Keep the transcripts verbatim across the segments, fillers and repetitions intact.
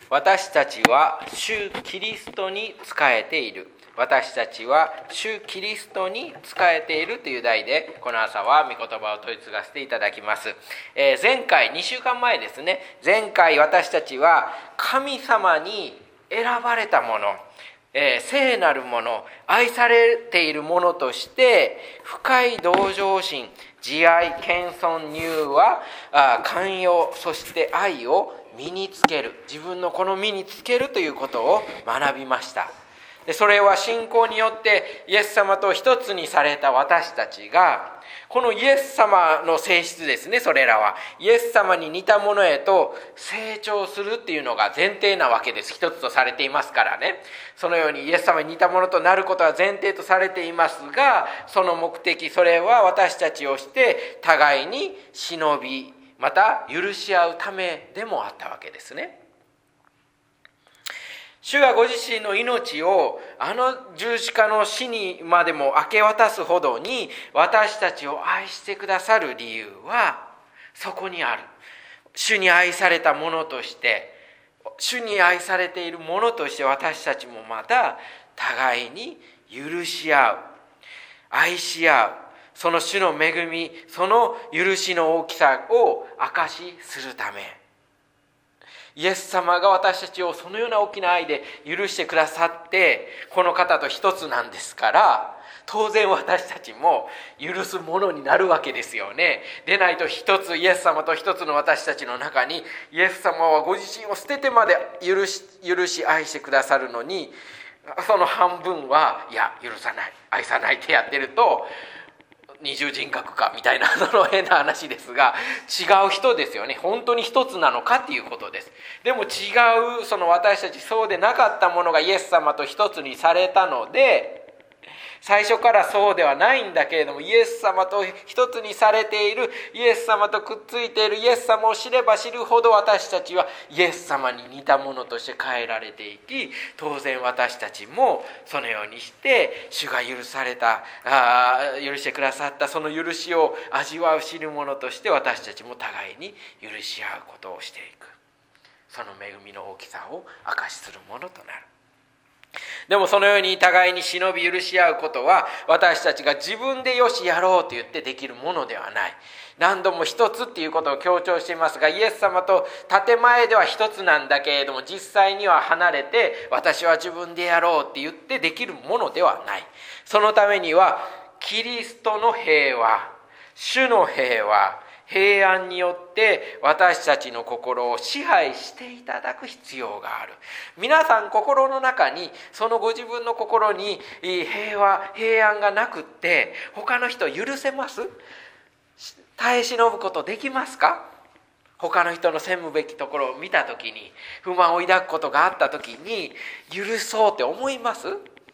私たちは主キリストに仕えている。私たちは主キリストに仕えているという題で、この朝は御言葉を問い継がせていただきます。えー、前回、にしゅうかんまえですね、前回私たちは神様に選ばれたもの、えー、聖なるもの、愛されているものとして、深い同情心、慈愛、謙遜、柔和、あ寛容、そして愛を身につける、自分のこの身につけるということを学びました。でそれは信仰によってイエス様と一つにされた私たちが、このイエス様の性質ですね、それらはイエス様に似たものへと成長するっていうのが前提なわけです。一つとされていますからね。そのようにイエス様に似たものとなることは前提とされていますが、その目的、それは私たちをして互いに忍び、また許し合うためでもあったわけですね。主がご自身の命をあの十字架の死にまでも明け渡すほどに私たちを愛してくださる理由はそこにある。主に愛されたものとして、主に愛されているものとして、私たちもまた互いに許し合う、愛し合う、その主の恵み、その許しの大きさを証しするため、イエス様が私たちをそのような大きな愛で許してくださって、この方と一つなんですから、当然私たちも許すものになるわけですよね。でないと一つ、イエス様と一つの私たちの中に、イエス様はご自身を捨ててまで許し、許し愛してくださるのに、その半分はいや許さない、愛さないってやってると、二重人格かみたいな、その変な話ですが、違う人ですよね。本当に一つなのかっていうことです。でも違う、その私たちそうでなかったものがイエス様と一つにされたので、最初からそうではないんだけれども、イエス様と一つにされている、イエス様とくっついているイエス様を知れば知るほど、私たちはイエス様に似たものとして変えられていき、当然私たちもそのようにして主が許された、あ許してくださったその許しを味わう知るものとして、私たちも互いに許し合うことをしていく、その恵みの大きさを証しするものとなる。でもそのように互いに忍び許し合うことは、私たちが自分でよしやろうと言ってできるものではない。何度も一つっていうことを強調していますが、イエス様と建前では一つなんだけれども、実際には離れて私は自分でやろうって言ってできるものではない。そのためにはキリストの平和、主の平和、平安によって私たちの心を支配していただく必要がある。皆さん心の中に、そのご自分の心に平和、平安がなくって他の人を許せます？耐え忍ぶことできますか？他の人の責むべきところを見たときに、不満を抱くことがあったときに許そうって思います？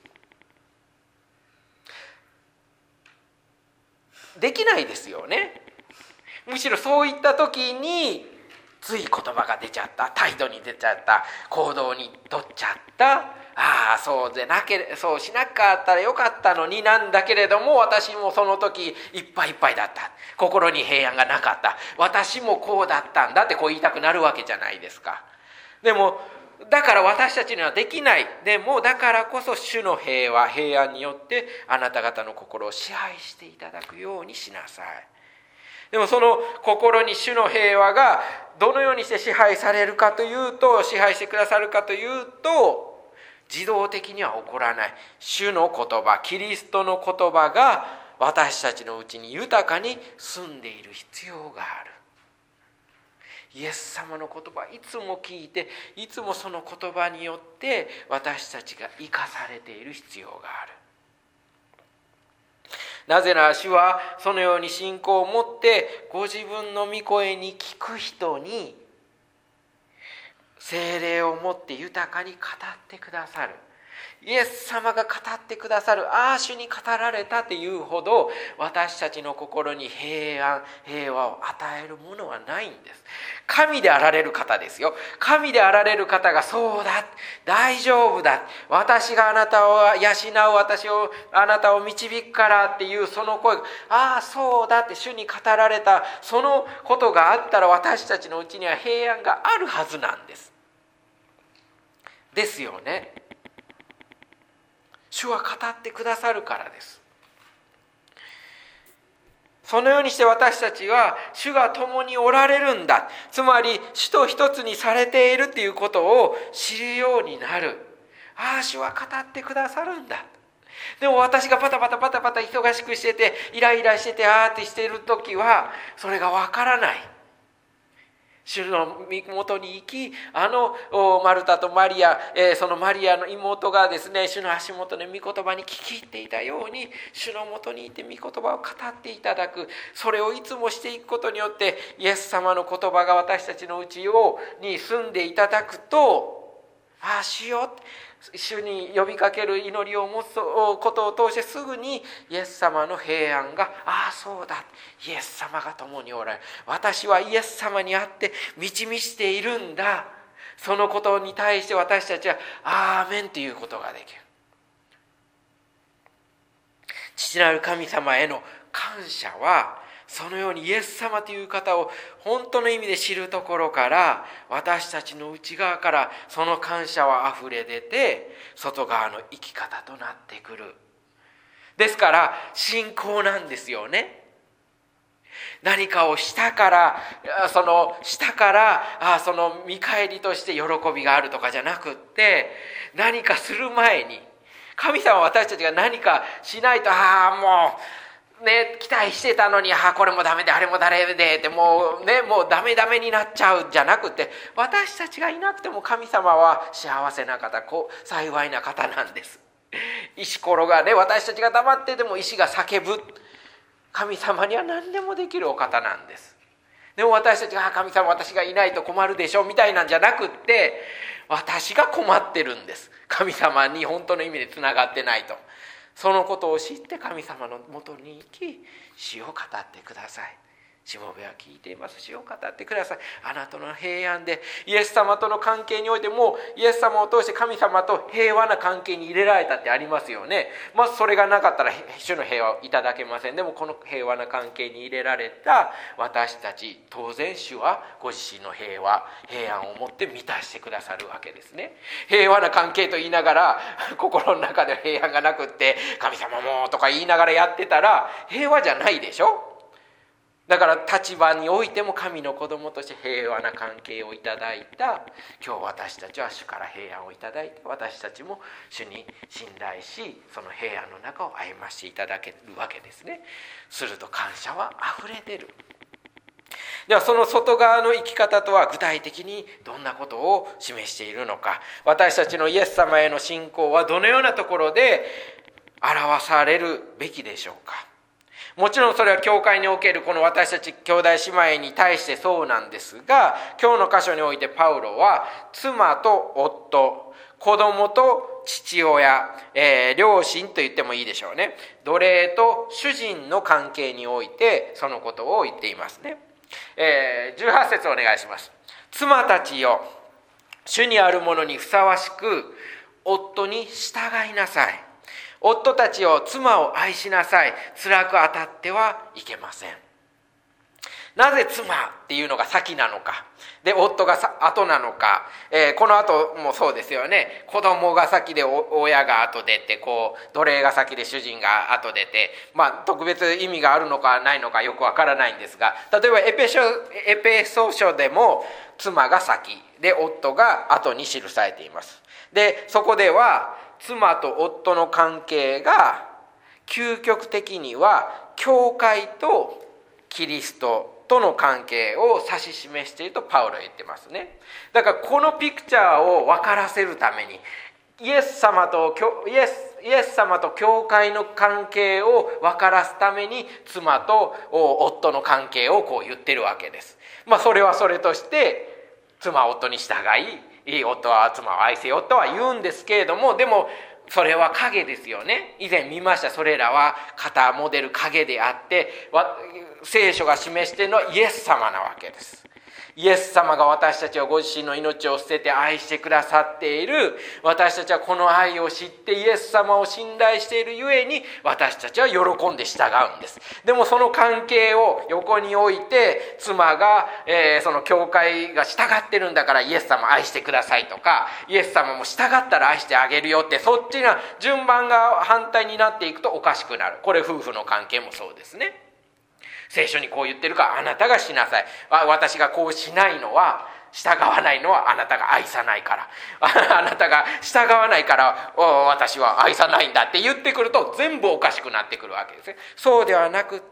できないですよね。むしろそういった時につい言葉が出ちゃった、態度に出ちゃった、行動に取っちゃった、ああそうでなけれそうしなかったらよかったのに、なんだけれども私もその時いっぱいいっぱいだった、心に平安がなかった、私もこうだったんだってこう言いたくなるわけじゃないですか。でもだから私たちにはできない。でもだからこそ主の平和、平安によってあなた方の心を支配していただくようにしなさい。でもその心に主の平和がどのようにして支配されるかというと、支配してくださるかというと、自動的には起こらない。主の言葉、キリストの言葉が私たちのうちに豊かに住んでいる必要がある。イエス様の言葉いつも聞いて、いつもその言葉によって私たちが生かされている必要がある。なぜなら主はそのように信仰を持ってご自分の御声に聞く人に聖霊を持って豊かに語ってくださる。イエス様が語ってくださる、ああ主に語られたというほど私たちの心に平安、平和を与えるものはないんです。神であられる方ですよ。神であられる方がそうだ、大丈夫だ、私があなたを養う、私をあなたを導くからっていうその声が、ああそうだって主に語られたそのことがあったら、私たちのうちには平安があるはずなんです。 ですよね。主は語ってくださるからです。そのようにして私たちは主が共におられるんだ、つまり主と一つにされているということを知るようになる。ああ、主は語ってくださるんだ。でも私がパタパタパタパタ忙しくしてて、イライラしてて、あーってしている時はそれがわからない。主の身元に行き、あのマルタとマリア、えー、そのマリアの妹がですね、主の足元で御言葉に聞き入っていたように、主のもとにいて御言葉を語っていただく。それをいつもしていくことによって、イエス様の言葉が私たちのうちに住んでいただくと、ああ、主よ、主に呼びかける祈りを持つことを通して、すぐにイエス様の平安が、ああそうだ、イエス様が共におられる、私はイエス様にあって満ち満ちているんだ、そのことに対して私たちはアーメンということができる。父なる神様への感謝は、そのようにイエス様という方を本当の意味で知るところから、私たちの内側からその感謝はあふれ出て、外側の生き方となってくる。ですから信仰なんですよね。何かをしたから、そのしたからあその見返りとして喜びがあるとかじゃなくって、何かする前に神様は私たちが何かしないと、ああもうね、期待してたのに、あこれもダメであれもダメでってもうね、もうダメダメになっちゃうじゃなくて、私たちがいなくても神様は幸せな方、こう幸いな方なんです。石ころがね、私たちが黙ってても石が叫ぶ、神様には何でもできるお方なんです。でも私たちが、あ神様私がいないと困るでしょみたいなんじゃなくって、私が困ってるんです。神様に本当の意味でつながってないと。そのことを知って神様のもとに行き、主を語ってください。しもべは聞いています。主を語ってください。あなたの平安で、イエス様との関係においても、イエス様を通して神様と平和な関係に入れられたってありますよね。まずそれがなかったら主の平和をいただけません。でもこの平和な関係に入れられた私たち、当然主はご自身の平和、平安を持って満たしてくださるわけですね。平和な関係と言いながら心の中で平安がなくって、神様もとか言いながらやってたら平和じゃないでしょ。だから立場においても神の子供として平和な関係をいただいた今日、私たちは主から平安をいただいて、私たちも主に信頼し、その平安の中を歩ましていただけるわけですね。すると感謝はあふれ出る。ではその外側の生き方とは具体的にどんなことを示しているのか、私たちのイエス様への信仰はどのようなところで表されるべきでしょうか。もちろんそれは教会におけるこの私たち兄弟姉妹に対してそうなんですが、今日の箇所においてパウロは妻と夫、子供と父親、えー、両親と言ってもいいでしょうね、奴隷と主人の関係においてそのことを言っていますね。えー、じゅうはち節お願いします。妻たちよ、主にあるものにふさわしく夫に従いなさい。夫たちを、妻を愛しなさい。辛く当たってはいけません。なぜ妻っていうのが先なのか、で夫が後なのか、えー、この後もそうですよね。子供が先で親が後出て、こう奴隷が先で主人が後出て、まあ特別意味があるのかないのかよくわからないんですが、例えばエペソ、エペソ書でも妻が先で夫が後に記されています。でそこでは妻と夫の関係が究極的には教会とキリストとの関係を指し示しているとパウロは言ってますね。だからこのピクチャーを分からせるために、イエス様とイエス、イエス様と教会の関係を分からすために妻と夫の関係をこう言ってるわけです。まあそれはそれとして妻は夫に従い、いい夫は妻を愛せよとは言うんですけれども、でもそれは影ですよね。以前見ました。それらは型モデル影であって、聖書が示しているのはイエス様なわけです。 イエス様が私たちはご自身の命を捨てて愛してくださっている。私たちはこの愛を知ってイエス様を信頼しているゆえに、私たちは喜んで従うんです。でもその関係を横に置いて、妻が、えー、その教会が従ってるんだからイエス様愛してくださいとか、イエス様も従ったら愛してあげるよって、そっちが順番が反対になっていくとおかしくなる。これ夫婦の関係もそうですね。聖書にこう言ってるから、あなたがしなさい。私がこうしないのは、従わないのはあなたが愛さないから。あなたが従わないから私は愛さないんだって言ってくると、全部おかしくなってくるわけですね。そうではなくって、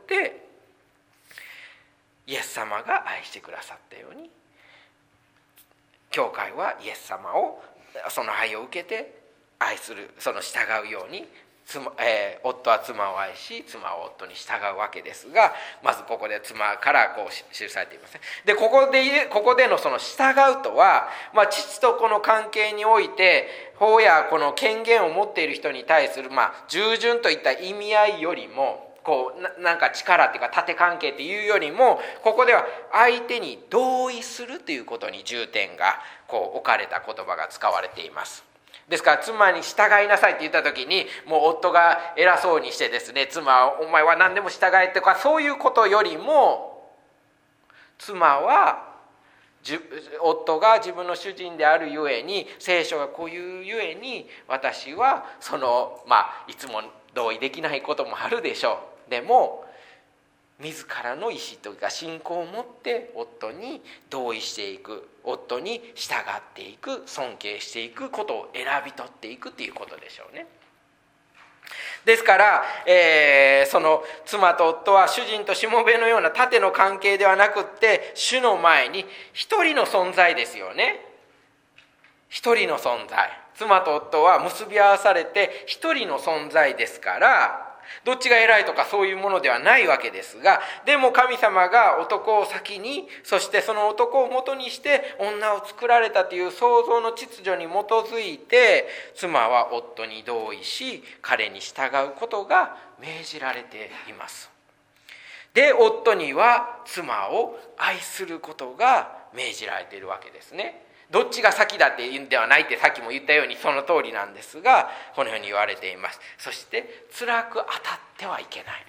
イエス様が愛してくださったように、教会はイエス様をその愛を受けて愛する、その従うように、妻えー、夫は妻を愛し、妻は夫に従うわけですが、まずここで妻からこう記されていますね。でここでここでのその従うとは、まあ、父と子の関係において法やこの権限を持っている人に対する、まあ、従順といった意味合いよりも、こう な, なんか力っていうか縦関係っていうよりも、ここでは相手に同意するということに重点がこう置かれた言葉が使われています。ですから妻に従いなさいって言った時に、もう夫が偉そうにしてですね、妻はお前は何でも従えとかそういうことよりも、妻は夫が自分の主人であるゆえに、聖書がこういうゆえに、私はそのまあいつも同意できないこともあるでしょう。でも自らの意思というか信仰を持って夫に同意していく、夫に従っていく、尊敬していくことを選び取っていくということでしょうね。ですから、えー、その妻と夫は主人としもべのような縦の関係ではなくって、主の前に一人の存在ですよね。一人の存在、妻と夫は結び合わされて一人の存在ですから、どっちが偉いとかそういうものではないわけですが、でも神様が男を先に、そしてその男を元にして女を作られたという創造の秩序に基づいて、妻は夫に同意し彼に従うことが命じられています。で、夫には妻を愛することが命じられているわけですね。どっちが先だっていうんではないって、さっきも言ったようにその通りなんですが、このように言われています。そして辛く当たってはいけない。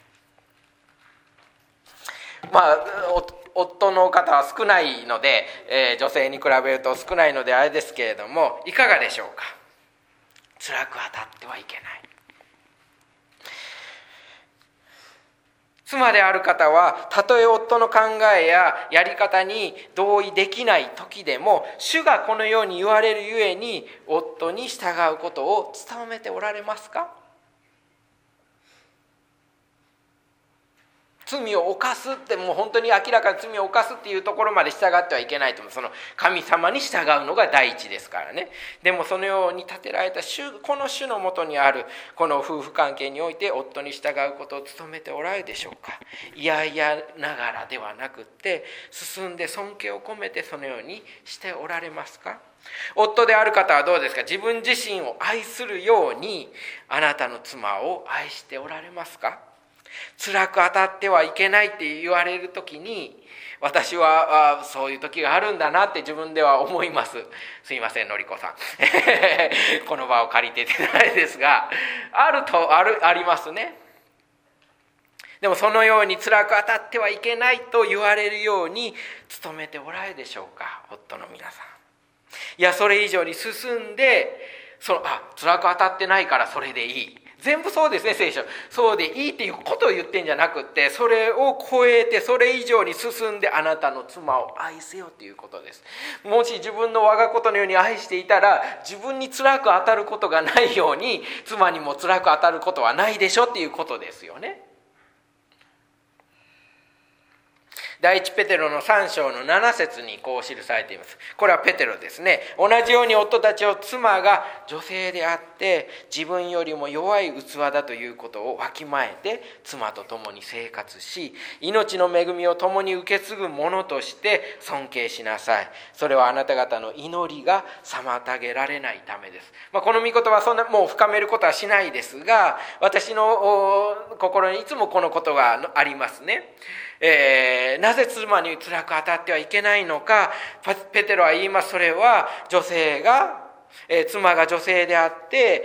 まあ夫の方は少ないので、えー、女性に比べると少ないのであれですけれども、いかがでしょうか。辛く当たってはいけない。妻である方は、たとえ夫の考えややり方に同意できない時でも、主がこのように言われるゆえに夫に従うことを努めておられますか。罪を犯すって、もう本当に明らかに罪を犯すっていうところまで従ってはいけないと思う。その神様に従うのが第一ですからね。でもそのように立てられた主、この主のもとにあるこの夫婦関係において、夫に従うことを努めておられるでしょうか。いやいやながらではなくって、進んで尊敬を込めてそのようにしておられますか。夫である方はどうですか。自分自身を愛するようにあなたの妻を愛しておられますか。辛く当たってはいけないって言われる時に、私はあそういう時があるんだなって自分では思います。すいません、のりこさんこの場を借りててないですが、あるとあるありますね。でもそのように辛く当たってはいけないと言われるように努めておられるでしょうか、夫の皆さん。いや、それ以上に進んで、そのあ辛く当たってないからそれでいい、全部そうですね、聖書。そうでいいっていうことを言ってんじゃなくって、それを超えてそれ以上に進んであなたの妻を愛せよということです。もし自分の我がことのように愛していたら、自分に辛く当たることがないように妻にも辛く当たることはないでしょっていうことですよね。第一ペテロのさん章のなな節にこう記されています。これはペテロですね。同じように夫たちを妻が女性であって自分よりも弱い器だということをわきまえて、妻と共に生活し、命の恵みを共に受け継ぐものとして尊敬しなさい。それはあなた方の祈りが妨げられないためです。まあ、この御言葉はそんなもう深めることはしないですが、私の心にいつもこのことがありますね。 えー、なぜ妻に辛く当たってはいけないのか。ペテロは言います。それは女性が、えー、妻が女性であって、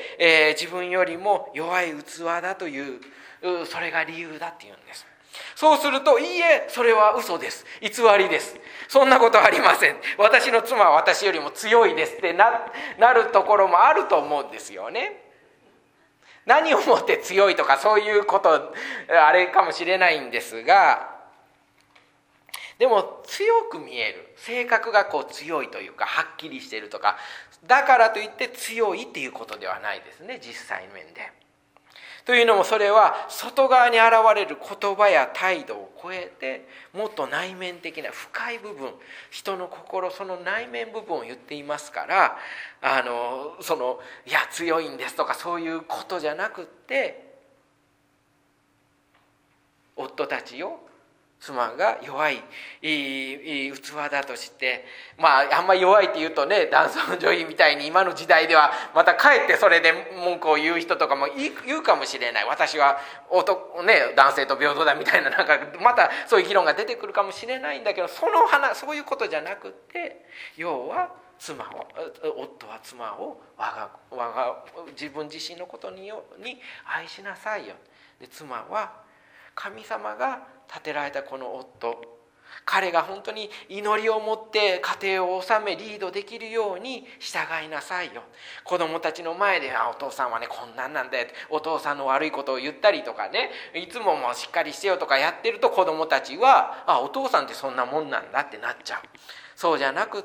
えー、自分よりも弱い器だという、それが理由だっていうんです。そうすると、いいえ、それは嘘です。偽りです。そんなことはありません。私の妻は私よりも強いですってな、なるところもあると思うんですよね。何をもって強いとかそういうことあれかもしれないんですが、でも強く見える、性格がこう強いというかはっきりしているとか、だからといって強いっていうことではないですね、実際面で。というのも、それは外側に現れる言葉や態度を超えて、もっと内面的な深い部分、人の心、その内面部分を言っていますから、あのそのいや強いんですとかそういうことじゃなくって、夫たちを妻が弱いいい器だとして、まああんまり弱いって言うとね、男尊女卑みたいに今の時代ではまたかえってそれで文句を言う人とかも言うかもしれない。私は男、ね、男性と平等だみたいな、なんかまたそういう議論が出てくるかもしれないんだけど、その話、そういうことじゃなくって、要は妻を夫は妻を我が我が自分自身のことにに愛しなさいよ。で、妻は神様が立てられたこの夫、彼が本当に祈りを持って家庭を治めリードできるように従いなさいよ。子供たちの前で、あ、お父さんはねこんなんなんだよ、お父さんの悪いことを言ったりとかね、いつももうしっかりしてよとかやってると、子供たちは、あ、お父さんってそんなもんなんだってなっちゃう。そうじゃなくって、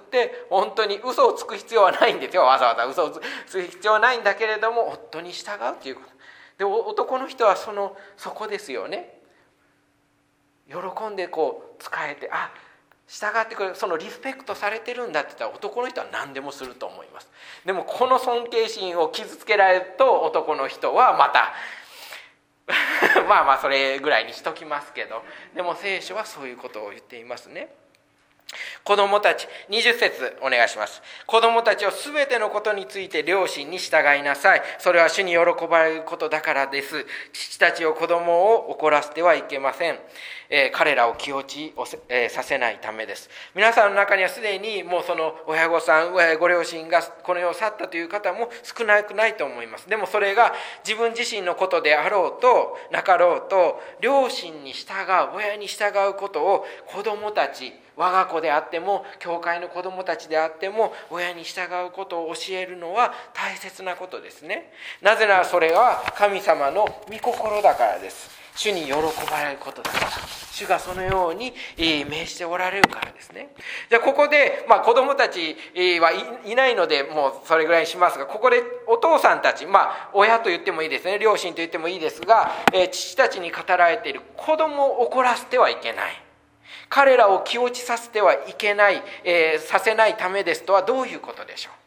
本当に嘘をつく必要はないんですよ。わざわざ嘘をつく必要はないんだけれども、夫に従うということで、男の人はそのそこですよね。喜んでこう仕えて、あ、従ってくれる、そのリスペクトされてるんだって言ったら、男の人は何でもすると思います。でもこの尊敬心を傷つけられると、男の人はまたまあまあそれぐらいにしときますけど、でも聖書はそういうことを言っていますね。子供たち、にじゅっ節お願いします。子供たちをすべてのことについて両親に従いなさい。それは主に喜ばれることだからです。父たちを子供を怒らせてはいけません。えー、彼らを気落ちを、えー、させないためです。皆さんの中にはすでにもうその親御さん、ご両親がこの世を去ったという方も少なくないと思います。でもそれが自分自身のことであろうとなかろうと、両親に従う、親に従うことを子供たち、我が子であっても教会の子どもたちであっても親に従うことを教えるのは大切なことですね。なぜならそれは神様の御心だからです。主に喜ばれることだから、主がそのように命じておられるからですね。じゃあここで、まあ、子どもたちはいないのでもうそれぐらいにしますが、ここでお父さんたち、まあ親と言ってもいいですね、両親と言ってもいいですが、父たちに語られている子どもを怒らせてはいけない、彼らを気落ちさせてはいけない、えー、させないためですとはどういうことでしょう。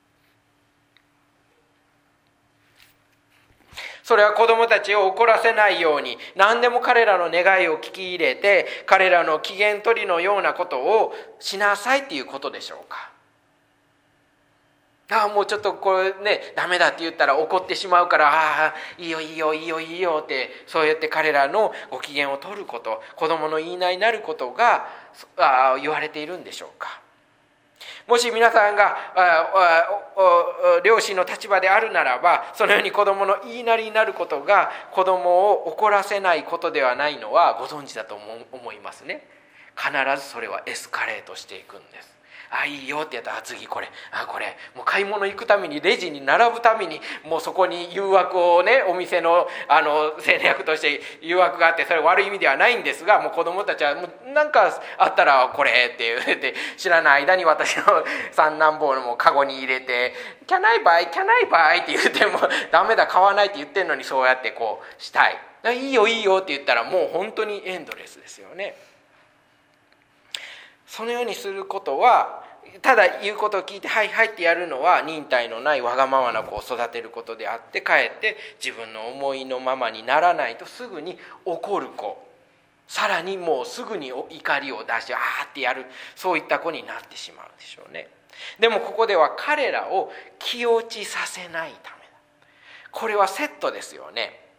それは子どもたちを怒らせないように、何でも彼らの願いを聞き入れて、彼らの機嫌取りのようなことをしなさいっていうことでしょうか。ああもうちょっとこれねダメだって言ったら怒ってしまうから、ああいいよいいよいいよいいよって、そうやって彼らのご機嫌を取ること、子供の言いなりになることがあ言われているんでしょうか。もし皆さんが両親の立場であるならば、そのように子供の言いなりになることが子供を怒らせないことではないのはご存知だと思いますね。必ずそれはエスカレートしていくんです。あ、いいよってやったら、あ、次これ、あ、これ、もう買い物行くためにレジに並ぶためにもうそこに誘惑をね、お店のあの戦略として誘惑があって、それ悪い意味ではないんですが、もう子供たちはもう何かあったらこれって言って知らない間に私の三男坊のもカゴに入れて、キャナイバイキャナイバイって言ってもダメだ買わないって言ってるのに、そうやってこうしたい、いいよいいよって言ったらもう本当にエンドレスですよね。そのようにすることは、ただ言うことを聞いてはいはいってやるのは忍耐のないわがままな子を育てることであって、かえって自分の思いのままにならないとすぐに怒る子、さらにもうすぐに怒りを出してあーってやる、そういった子になってしまうでしょうね。でもここでは彼らを気落ちさせないためだ。これはセットですよね。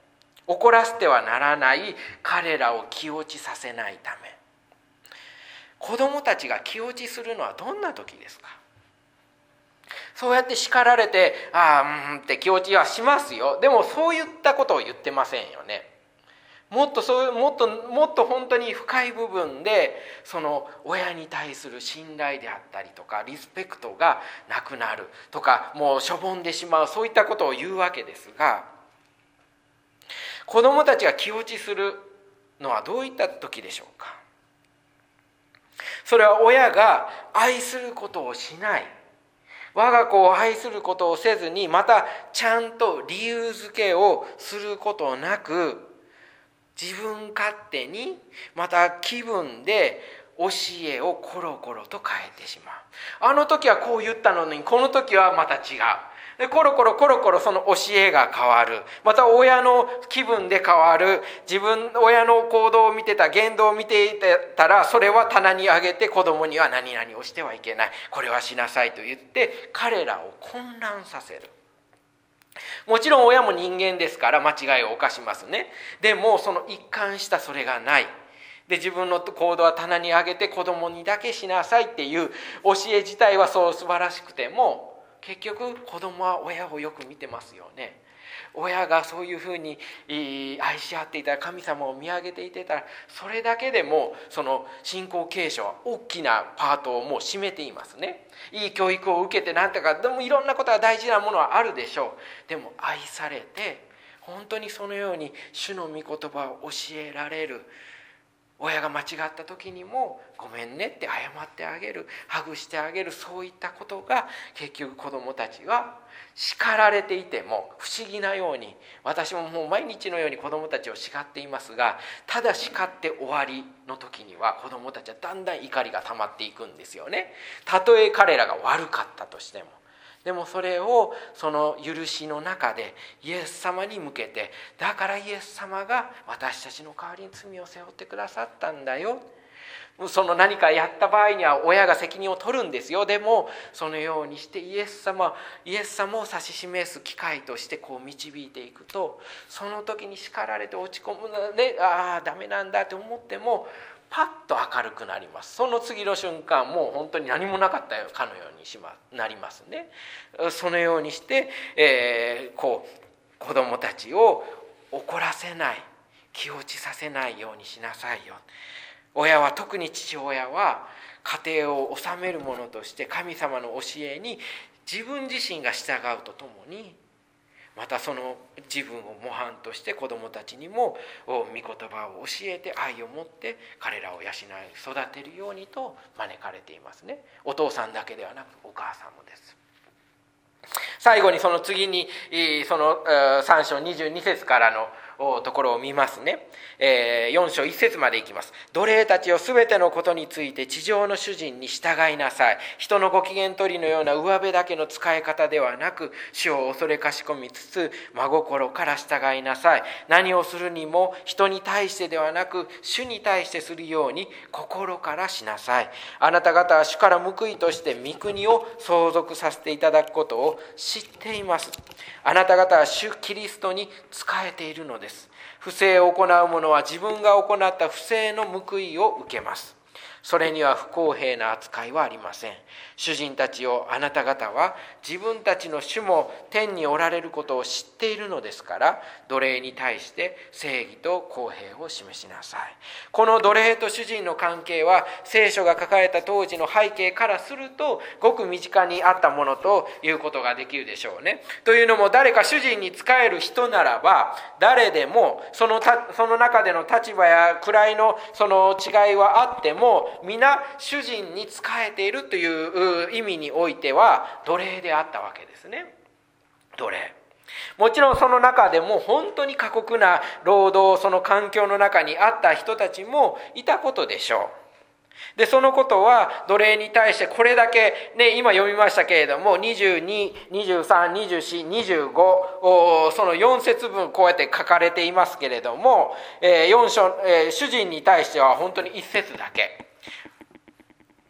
怒らせてはならない、彼らを気落ちさせないため。子供たちが気落ちするのはどんな時ですか？そうやって叱られて、ああ、うんって気落ちはしますよ。でもそういったことを言ってませんよね。もっとそういうもっともっと本当に深い部分で、その親に対する信頼であったりとかリスペクトがなくなるとか、もうしょぼんでしまう、そういったことを言うわけですが、子どもたちが気落ちするのはどういった時でしょうか？それは親が愛することをしない、我が子を愛することをせずに、またちゃんと理由付けをすることなく、自分勝手にまた気分で教えをコロコロと変えてしまう。あの時はこう言ったのに、この時はまた違う。でコロコロコロコロその教えが変わる。また親の気分で変わる。自分親の行動を見てた、言動を見ていたら、それは棚に上げて、子供には何々をしてはいけない、これはしなさいと言って彼らを混乱させる。もちろん親も人間ですから間違いを犯しますね。でもその一貫したそれがない。で自分の行動は棚に上げて子供にだけしなさいっていう教え自体はそう素晴らしくても、結局子供は親をよく見てますよね。親がそういうふうに愛し合っていたら、神様を見上げていてたら、それだけでもその信仰継承は大きなパートをもう占めていますね。いい教育を受けてなんとか、でもいろんなことが大事なものはあるでしょう。でも愛されて、本当にそのように主の御言葉を教えられる。親が間違った時にもごめんねって謝ってあげる、ハグしてあげる、そういったことが結局子どもたちは叱られていても、不思議なように、私ももう毎日のように子どもたちを叱っていますが、ただ叱って終わりの時には子どもたちはだんだん怒りが溜まっていくんですよね。たとえ彼らが悪かったとしても。でもそれをその許しの中でイエス様に向けて、だからイエス様が私たちの代わりに罪を背負ってくださったんだよ。その何かやった場合には親が責任を取るんですよ。でもそのようにしてイエス様イエス様を指し示す機会としてこう導いていくと、その時に叱られて落ち込むので、ああダメなんだと思ってもパッと明るくなります。その次の瞬間、もう本当に何もなかったかのようにしまなりますね。そのようにして、えー、こう子供たちを怒らせない、気落ちさせないようにしなさいよ。親は、特に父親は家庭を治めるものとして神様の教えに自分自身が従うとともに、またその自分を模範として子どもたちにも御言葉を教えて、愛を持って彼らを養い育てるようにと招かれていますね。お父さんだけではなくお母さんもです。最後にその次にそのさん章にじゅうに節からのところを見ますね。よん章いち節までいきます。奴隷たちをすべてのことについて地上の主人に従いなさい。人のご機嫌取りのような上辺だけの使い方ではなく、主を恐れかしこみつつ真心から従いなさい。何をするにも人に対してではなく主に対してするように心からしなさい。あなた方は主から報いとして御国を相続させていただくことを知っています。あなた方は主キリストに仕えているのです。不正を行う者は自分が行った不正の報いを受けます。それには不公平な扱いはありません。主人たちを、あなた方は自分たちの主も天におられることを知っているのですから、奴隷に対して正義と公平を示しなさい。この奴隷と主人の関係は聖書が書かれた当時の背景からするとごく身近にあったものということができるでしょうね。というのも、誰か主人に仕える人ならば、誰でもそのたその中での立場や位のその違いはあっても、皆主人に仕えているという意味においては奴隷であったわけですね。奴隷。もちろんその中でも本当に過酷な労働、その環境の中にあった人たちもいたことでしょう。でそのことは奴隷に対してこれだけ、ね、今読みましたけれどもにじゅうに、にじゅうさん、にじゅうよん、にじゅうご、そのよん節分こうやって書かれていますけれども、よん章、主人に対しては本当にいち節だけ。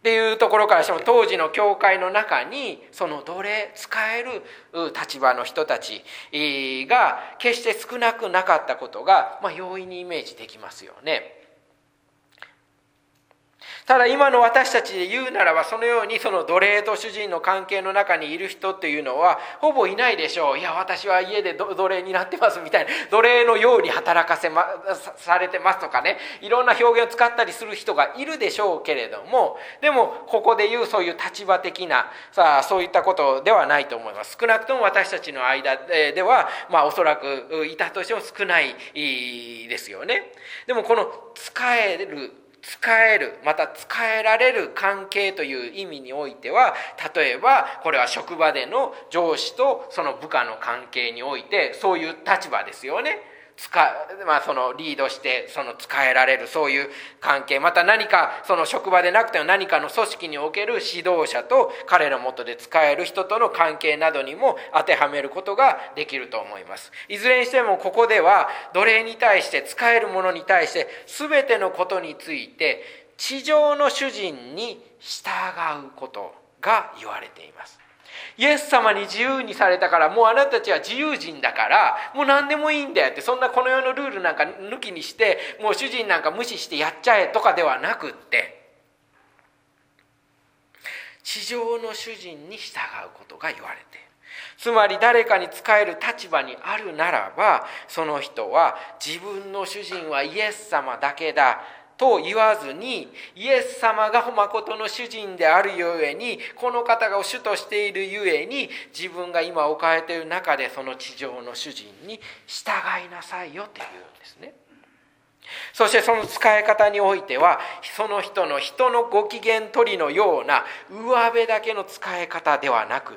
っていうところからしても、当時の教会の中にその奴隷、使える立場の人たちが決して少なくなかったことが、まあ、容易にイメージできますよね。ただ今の私たちで言うならば、そのようにその奴隷と主人の関係の中にいる人っていうのはほぼいないでしょう。いや、私は家で奴隷になってますみたいな、奴隷のように働かせ、ま、されてますとかね、いろんな表現を使ったりする人がいるでしょうけれども、でもここで言うそういう立場的なさあ、そういったことではないと思います。少なくとも私たちの間では、まあおそらくいたとしても少ないですよね。でもこの使える使える、また使えられる関係という意味においては、例えばこれは職場での上司とその部下の関係において、そういう立場ですよね。使まあ、そのリードしてその使えられるそういう関係、また何かその職場でなくても何かの組織における指導者と彼の下で使える人との関係などにも当てはめることができると思います。いずれにしてもここでは奴隷に対して、使えるものに対して全てのことについて地上の主人に従うことが言われています。イエス様に自由にされたから、もうあなたたちは自由人だからもう何でもいいんだよって、そんなこの世のルールなんか抜きにしてもう主人なんか無視してやっちゃえとかではなくって、地上の主人に従うことが言われている。つまり誰かに仕える立場にあるならば、その人は自分の主人はイエス様だけだと言わずに、イエス様が誠の主人であるゆえに、この方が主としているゆえに、自分が今置かれている中でその地上の主人に従いなさいよというんですね。そしてその使い方においては、その人の人のご機嫌取りのような上辺だけの使い方ではなくって、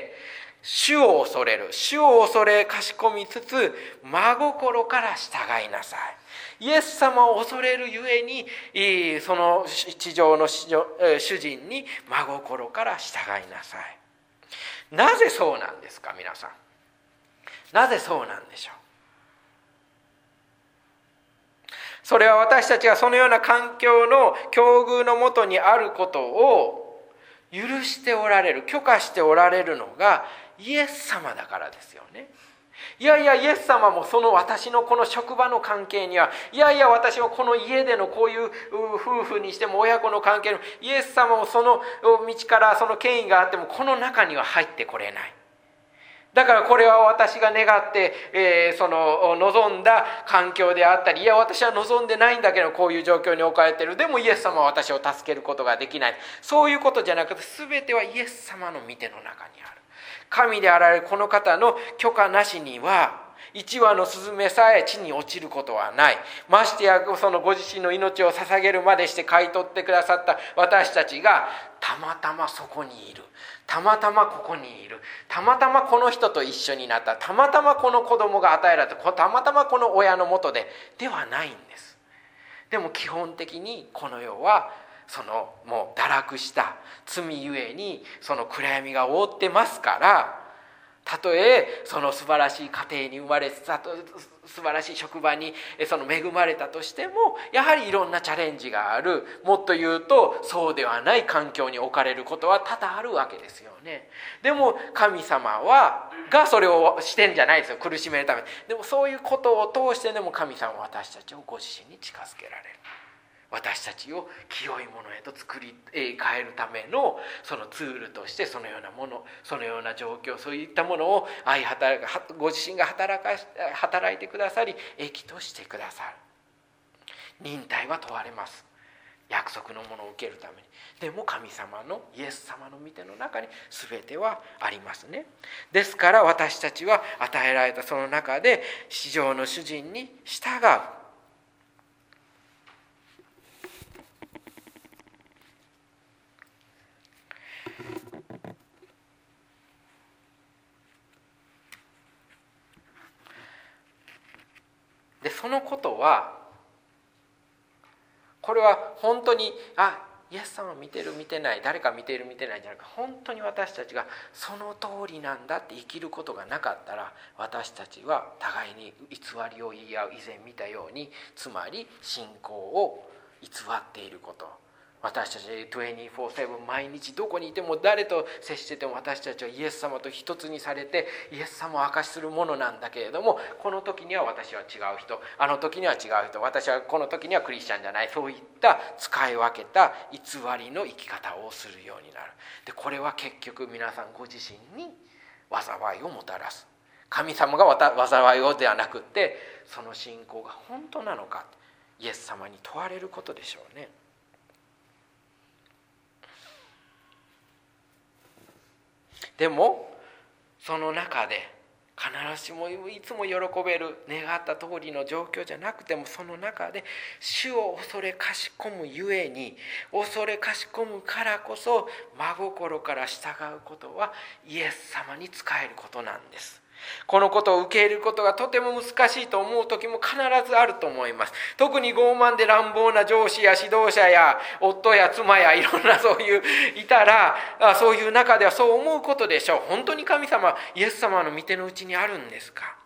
主を恐れる、主を恐れかしこみつつ真心から従いなさい。イエス様を恐れるゆえに、その地上の主人に真心から従いなさい。なぜそうなんですか、皆さん。なぜそうなんでしょう。それは私たちがそのような環境の境遇のもとにあることを許しておられる、許可しておられるのがイエス様だからですよね。いやいや、イエス様もその私のこの職場の関係には、いやいや、私はこの家でのこういう夫婦にしても親子の関係の、イエス様もその道からその権威があってもこの中には入ってこれない。だからこれは私が願って、えー、その望んだ環境であったり、いや私は望んでないんだけどこういう状況に置かれている、でもイエス様は私を助けることができない、そういうことじゃなくて、全てはイエス様の御手の中にある。神であられるこの方の許可なしには一羽のスズメさえ地に落ちることはない。ましてやそのご自身の命を捧げるまでして買い取ってくださった私たちがたまたまそこにいる、たまたまここにいる、たまたまこの人と一緒になった、たまたまこの子供が与えられた、たまたまこの親のもとでではないんです。でも基本的にこの世はそのもう堕落した罪ゆえにその暗闇が覆ってますから、たとえその素晴らしい家庭に生まれたと、素晴らしい職場にその恵まれたとしても、やはりいろんなチャレンジがある。もっと言うとそうではない環境に置かれることは多々あるわけですよね。でも神様はがそれをしてんじゃないですよ、苦しめるために。でもそういうことを通してでも神様は私たちをご自身に近づけられる。私たちを清いものへと作り変えるためのそのツールとして、そのようなもの、そのような状況、そういったものを愛働かご自身が働か働いてくださり、益としてくださる。忍耐は問われます。約束のものを受けるために。でも神様のイエス様の御手の中に全てはありますね。ですから私たちは与えられたその中で地上の主人に従う。でそのことは、これは本当にあイエス様見てる見てない、誰か見てる見てないじゃなく、本当に私たちがその通りなんだって生きることがなかったら、私たちは互いに偽りを言い合う、以前見たように、つまり信仰を偽っていること、 私たちにじゅうよんセブン毎日どこにいても誰と接してても私たちはイエス様と一つにされてイエス様を証しするものなんだけれども、この時には私は違う人、あの時には違う人、私はこの時にはクリスチャンじゃない、そういった使い分けた偽りの生き方をするようになる。でこれは結局皆さんご自身に災いをもたらす。神様が災いをではなくって、その信仰が本当なのかイエス様に問われることでしょうね。でもその中で必ずしもいつも喜べる願った通りの状況じゃなくても、その中で主を恐れかしこむゆえに、恐れかしこむからこそ真心から従うことはイエス様に仕えることなんです。このことを受け入れることがとても難しいと思う時も必ずあると思います。特に傲慢で乱暴な上司や指導者や夫や妻やいろんなそういういたら、そういう中ではそう思うことでしょう。本当に神様イエス様の御手のうちにあるんですか。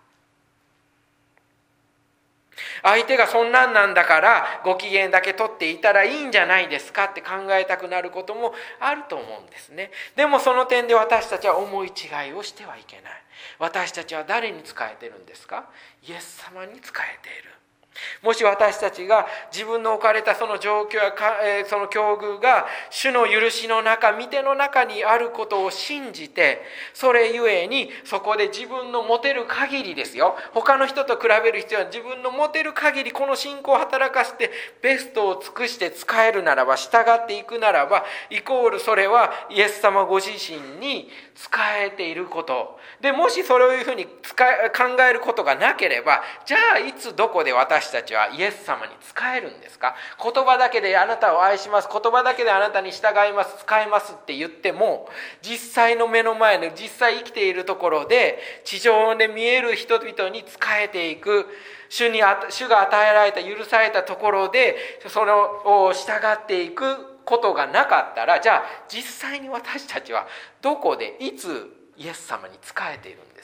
相手がそんなんなんだからご機嫌だけ取っていたらいいんじゃないですかって考えたくなることもあると思うんですね。でもその点で私たちは思い違いをしてはいけない。私たちは誰に仕えてるんですか？イエス様に仕えている。もし私たちが自分の置かれたその状況やか、えー、その境遇が主の許しの中、御手の中にあることを信じて、それゆえにそこで自分の持てる限りですよ、他の人と比べる必要は、自分の持てる限りこの信仰を働かせてベストを尽くして使えるならば、従っていくならば、イコールそれはイエス様ご自身に仕えていることで、もしそういうふうに使え考えることがなければ、じゃあいつどこで私たちはイエス様に仕えるんですか？言葉だけであなたを愛します、言葉だけであなたに従います、使いますって言っても、実際の目の前の実際生きているところで地上で見える人々に仕えていく、主に主が与えられた許されたところでそのを従っていくことがなかったら、じゃあ実際に私たちはどこでいつイエス様に仕えているんです？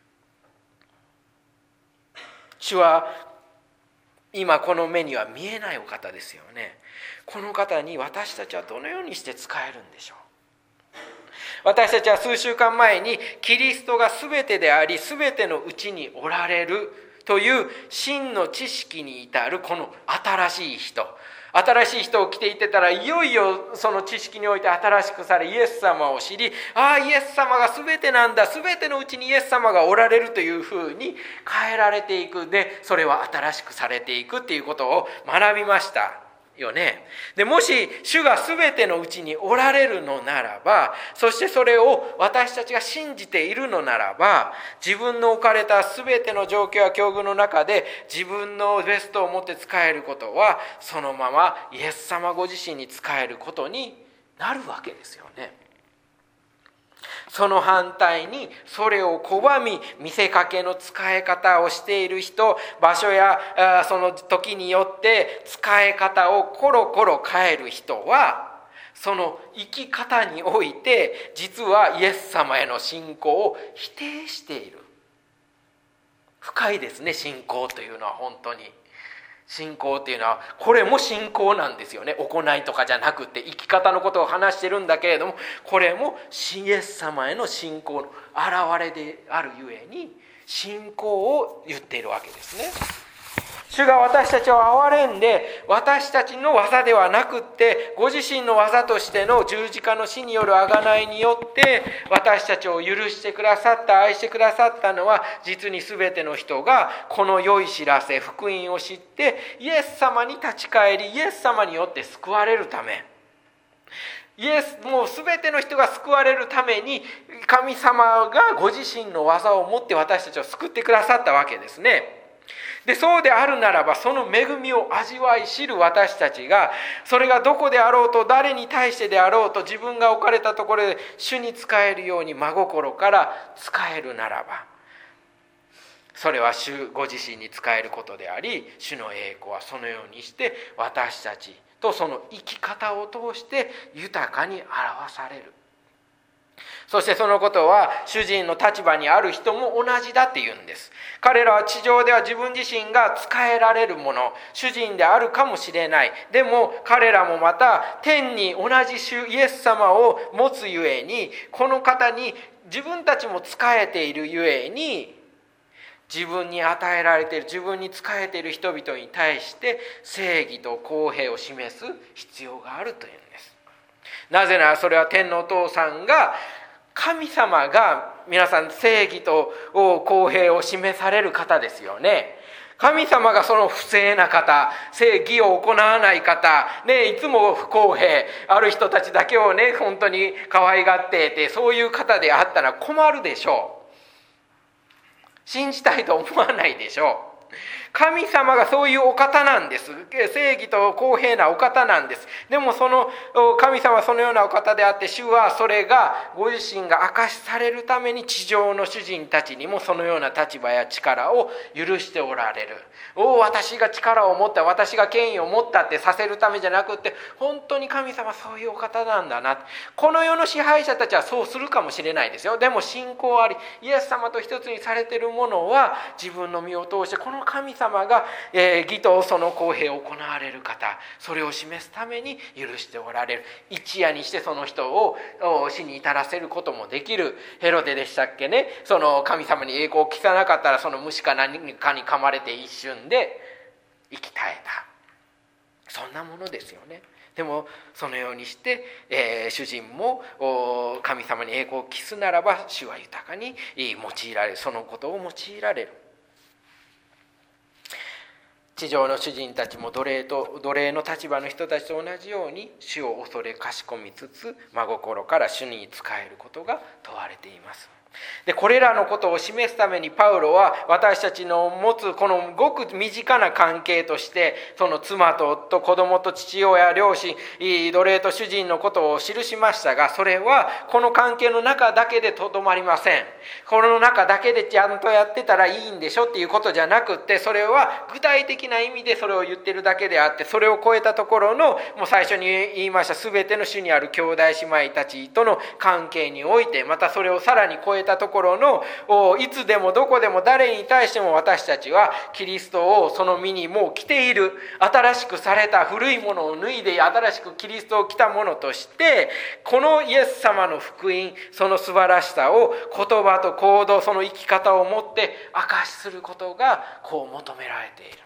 主は今この目には見えないお方ですよね。この方に私たちはどのようにして仕えるんでしょう。私たちは数週間前にキリストが全てであり全てのうちにおられるという真の知識に至るこの新しい人、新しい人を着ていてたら、いよいよその知識において新しくされイエス様を知り、ああイエス様が全てなんだ、全てのうちにイエス様がおられるというふうに変えられていく。でそれは新しくされていくっていうことを学びましたよね。でもし主が全てのうちにおられるのならば、そしてそれを私たちが信じているのならば、自分の置かれた全ての状況や境遇の中で自分のベストを持って使えることは、そのままイエス様ご自身に使えることになるわけですよね。その反対にそれを拒み見せかけの使い方をしている人、場所やその時によって使い方をコロコロ変える人は、その生き方において実はイエス様への信仰を否定している。深いですね、信仰というのは。本当に信仰っていうのはこれも信仰なんですよね。行いとかじゃなくて生き方のことを話してるんだけれども、これもイエス様への信仰の表れであるゆえに信仰を言っているわけですね。主が私たちを憐れんで、私たちの技ではなくってご自身の技としての十字架の死による贖いによって私たちを許してくださった、愛してくださったのは、実に全ての人がこの良い知らせ、福音を知ってイエス様に立ち返り、イエス様によって救われるため、イエスもう全ての人が救われるために神様がご自身の技をもって私たちを救ってくださったわけですね。でそうであるならば、その恵みを味わい知る私たちが、それがどこであろうと誰に対してであろうと、自分が置かれたところで主に仕えるように真心から仕えるならば、それは主ご自身に仕えることであり、主の栄光はそのようにして私たちとその生き方を通して豊かに表される。 そしてそのことは主人の立場にある人も同じだって言うんです。彼らは地上では自分自身が仕えられるもの、主人であるかもしれない。でも彼らもまた天に同じ主イエス様を持つゆえに、この方に自分たちも仕えているゆえに、自分に与えられている、自分に仕えている人々に対して正義と公平を示す必要があるというんです。なぜならそれは天のお父さんが、神様が皆さん正義と公平を示される方ですよね。神様がその不正な方、正義を行わない方、ね、いつも不公平、ある人たちだけをね、本当に可愛がっていて、そういう方であったら困るでしょう。信じたいと思わないでしょう。神様がそういうお方なんです。正義と公平なお方なんです。でもその神様はそのようなお方であって、主はそれがご自身が証しされるために地上の主人たちにもそのような立場や力を許しておられる。お私が力を持った、私が権威を持ったってさせるためじゃなくって、本当に神様はそういうお方なんだな。この世の支配者たちはそうするかもしれないですよ。でも信仰あり、イエス様と一つにされているものは、自分の身を通してこの神様が、えー、義とその公平を行われる方、それを示すために許しておられる。一夜にしてその人を死に至らせることもできる。ヘロデでしたっけね、その神様に栄光を期さなかったら、その虫か何かに噛まれて一瞬で生き絶えた。そんなものですよね。でもそのようにして、えー、主人も神様に栄光を期すならば、主は豊かに用いられる。そのことを用いられる。地上の主人たちも奴隷と奴隷の立場の人たちと同じように、主を恐れかしこみつつ、真心から主に仕えることが問われています。でこれらのことを示すために、パウロは私たちの持つこのごく身近な関係として、その妻と夫、子供と父親、両親、奴隷と主人のことを記しましたが、それはこの関係の中だけでとどまりません。この中だけでちゃんとやってたらいいんでしょっていうことじゃなくって、それは具体的な意味でそれを言ってるだけであって、それを超えたところの、もう最初に言いました全ての主にある兄弟姉妹たちとの関係において、またそれをさらに超えたところの、いつでもどこでも誰に対しても私たちはキリストをその身にもう着ている、新しくされた古いものを脱いで新しくキリストを着たものとして、このイエス様の福音、その素晴らしさを言葉と行動、その生き方をもって証しすることがこう求められている。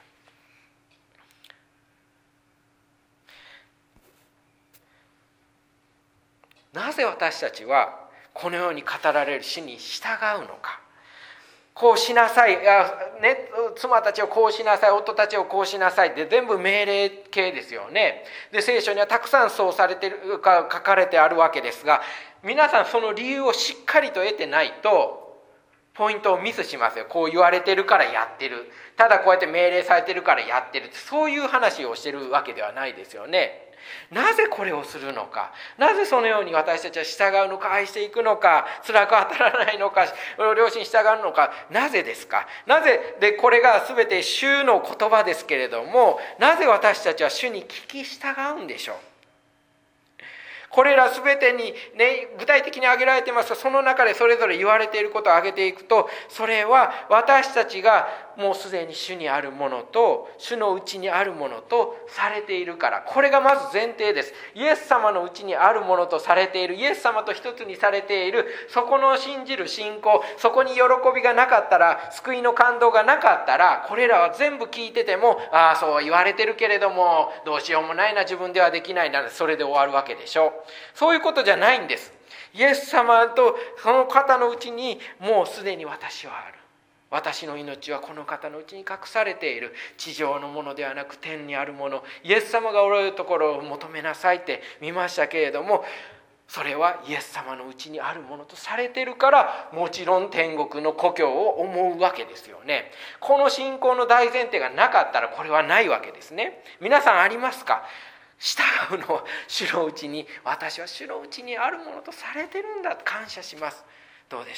なぜ私たちはこのように語られる主に従うのか。こうしなさい、ね、妻たちをこうしなさい、夫たちをこうしなさいって全部命令形ですよね。で聖書にはたくさんそうされてるか書かれてあるわけですが、皆さんその理由をしっかりと得てないとポイントをミスしますよ。こう言われてるからやってる、ただこうやって命令されてるからやってる、そういう話をしてるわけではないですよね。なぜこれをするのか、なぜそのように私たちは従うのか、愛していくのか、辛く当たらないのか、両親に従うのか、なぜですか。なぜで、これが全て主の言葉ですけれども、なぜ私たちは主に聞き従うんでしょう。これら全てに、ね、具体的に挙げられていますが、その中でそれぞれ言われていることを挙げていくと、それは私たちがもうすでに主にあるものと、主のうちにあるものとされているから。これがまず前提です。イエス様のうちにあるものとされている、イエス様と一つにされている、そこの信じる信仰、そこに喜びがなかったら、救いの感動がなかったら、これらは全部聞いてても、ああそう言われてるけれどもどうしようもないな、自分ではできないな、それで終わるわけでしょう。そういうことじゃないんです。イエス様とその方のうちにもうすでに私はある。私の命はこの方のうちに隠されている。地上のものではなく天にあるもの、イエス様がおられるところを求めなさいって見ましたけれども、それはイエス様のうちにあるものとされているから、もちろん天国の故郷を思うわけですよね。この信仰の大前提がなかったらこれはないわけですね。皆さんありますか？従うのは主のうちに、私は主のうちにあるものとされてるんだ、感謝します。どうでしょう。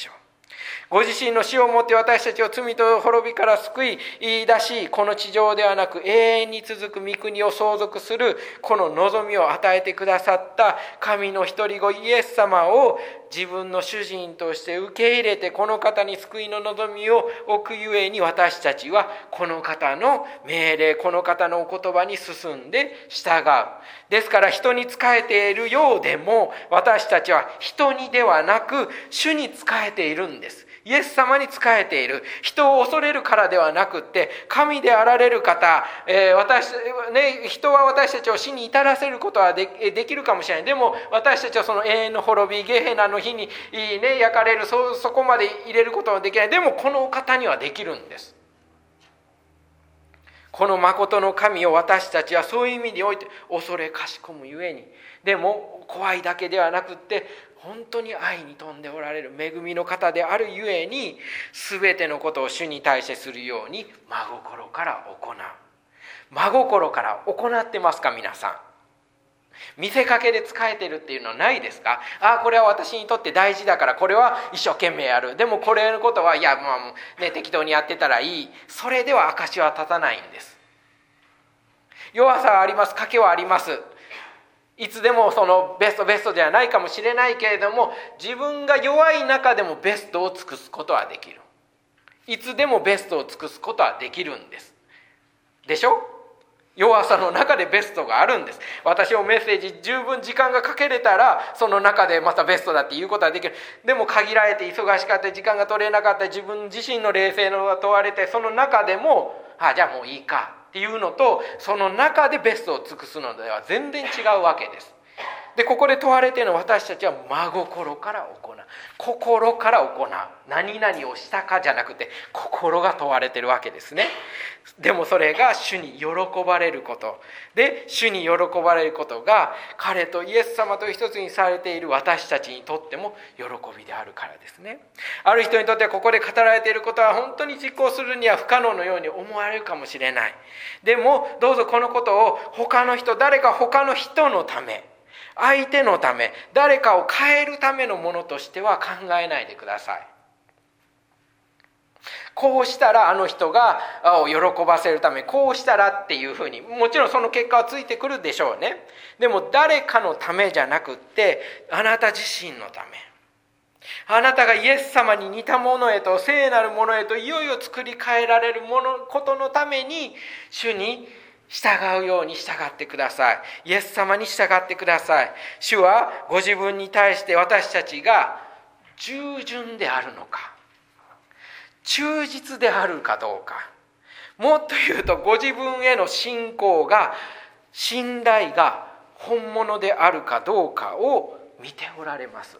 ご自身の死をもって私たちを罪と滅びから救い出し、この地上ではなく永遠に続く御国を相続するこの望みを与えてくださった神の一人子イエス様を自分の主人として受け入れて、この方に救いの望みを置くゆえに、私たちはこの方の命令、この方のお言葉に進んで従う。ですから人に仕えているようでも、私たちは人にではなく主に仕えているんです。イエス様に仕えている。人を恐れるからではなくって、神であられる方、えー私ね、人は私たちを死に至らせることは で, できるかもしれない。でも私たちはその永遠の滅び、ゲヘナの火に、ね、焼かれる そ, そこまで入れることはできない。でもこの方にはできるんです。この誠の神を私たちはそういう意味において恐れかしこむゆえに、でも怖いだけではなくって、本当に愛に富んでおられる恵みの方であるゆえに、全てのことを主に対してするように真心から行う。真心から行ってますか皆さん。見せかけで仕えてるっていうのはないですか？ああ、これは私にとって大事だからこれは一生懸命やる。でもこれのことはいや、まあね、適当にやってたらいい。それでは証は立たないんです。弱さはあります、賭けはあります。いつでもそのベストベストではないかもしれないけれども、自分が弱い中でもベストを尽くすことはできる。いつでもベストを尽くすことはできるんです。でしょ？弱さの中でベストがあるんです。私をメッセージ十分時間がかけれたら、その中でまたベストだっていうことはできる。でも限られて忙しかったり時間が取れなかったり、自分自身の冷静のが問われて、その中でもあじゃあもういいかっていうのと、その中でベストを尽くすのでは全然違うわけです。でここで問われているのは、私たちは真心から行う、心から行う、何々をしたかじゃなくて心が問われているわけですね。でもそれが主に喜ばれることで、主に喜ばれることが彼とイエス様と一つにされている私たちにとっても喜びであるからですね。ある人にとってはここで語られていることは本当に実行するには不可能のように思われるかもしれない。でもどうぞこのことを他の人、誰か他の人のため、相手のため、誰かを変えるためのものとしては考えないでください。こうしたらあの人が喜ばせるため、こうしたらっていうふうに、もちろんその結果はついてくるでしょうね。でも誰かのためじゃなくって、あなた自身のため、あなたがイエス様に似たものへと、聖なるものへといよいよ作り変えられるものことのために、主に従うように従ってください。イエス様に従ってください。主はご自分に対して私たちが従順であるのか、忠実であるかどうか、もっと言うとご自分への信仰が、信頼が本物であるかどうかを見ておられます。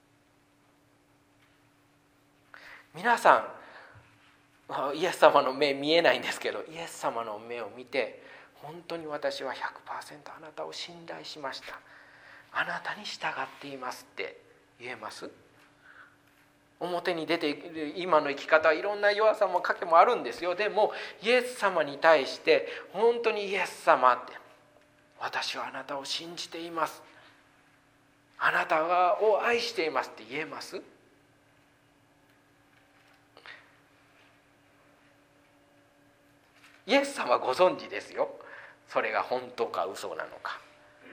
皆さん、イエス様の目見えないんですけど、イエス様の目を見て、本当に私は ひゃくパーセント あなたを信頼しました、あなたに従っていますって言えます？表に出ている今の生き方はいろんな弱さも賭けもあるんですよ。でもイエス様に対して本当にイエス様って、私はあなたを信じています、あなたを愛していますって言えます？イエス様はご存知ですよ、それが本当か嘘なのか。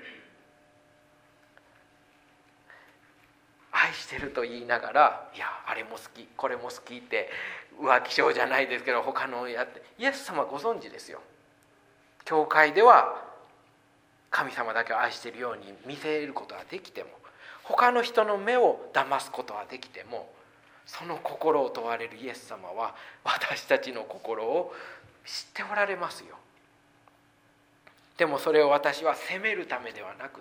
愛してると言いながら、いやあれも好きこれも好きって浮気症じゃないですけど他のやって、イエス様はご存知ですよ。教会では神様だけを愛しているように見せることはできても、他の人の目を騙すことはできても、その心を問われるイエス様は私たちの心を知っておられますよ。でもそれを私は責めるためではなくって、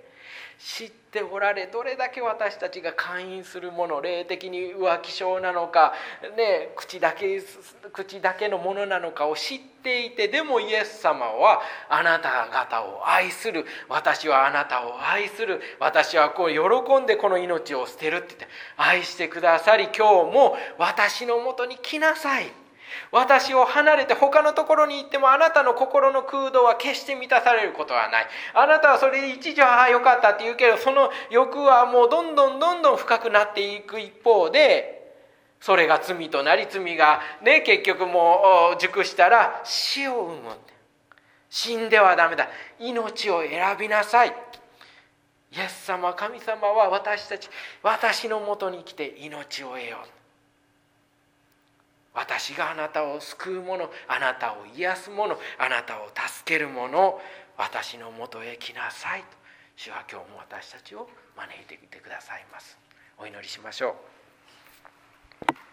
知っておられ、どれだけ私たちが勧誘するもの、霊的に浮気症なのか、ね、口だけ口だけのものなのかを知っていて、でもイエス様はあなた方を愛する、私はあなたを愛する、私はこう喜んでこの命を捨てるって言って愛してくださり、今日も私のもとに来なさい、私を離れて他のところに行ってもあなたの心の空洞は決して満たされることはない。あなたはそれで一時はああよかったって言うけど、その欲はもうどんどんどんどん深くなっていく一方で、 それが罪となり、罪がね結局もう熟したら死を生むんだ。死んではダメだ。命を選びなさい。イエス様、神様は私たち、私のもとに来て命を得よう。私があなたを救うもの、あなたを癒すもの、あなたを助けるもの、私のもとへ来なさいと、主は今日も私たちを招いてきてくださいます。お祈りしましょう。